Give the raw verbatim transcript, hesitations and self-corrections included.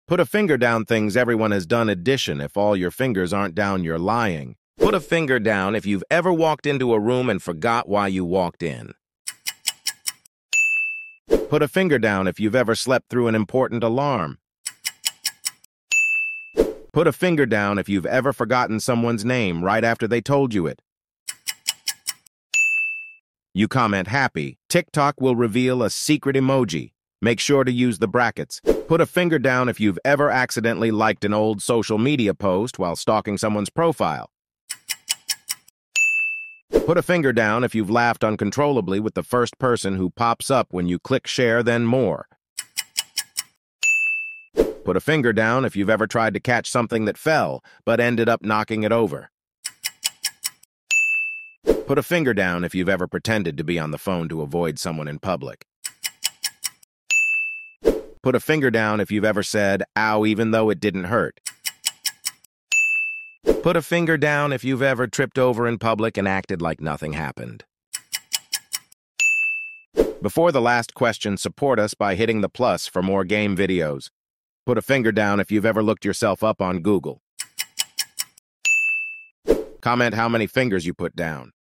Put a finger down things everyone has done. Addition, if all your fingers aren't down, you're lying. Put a finger down if you've ever walked into a room and forgot why you walked in. Put a finger down if you've ever slept through an important alarm. Put a finger down if you've ever forgotten someone's name right after they told you it. You comment happy. TikTok will reveal a secret emoji. Make sure to use the brackets. Put a finger down if you've ever accidentally liked an old social media post while stalking someone's profile. Put a finger down if you've laughed uncontrollably with the first person who pops up when you click share, then more. Put a finger down if you've ever tried to catch something that fell, but ended up knocking it over. Put a finger down if you've ever pretended to be on the phone to avoid someone in public. Put a finger down if you've ever said, ow, even though it didn't hurt. Put a finger down if you've ever tripped over in public and acted like nothing happened. Before the last question, support us by hitting the plus for more game videos. Put a finger down if you've ever looked yourself up on Google. Comment how many fingers you put down.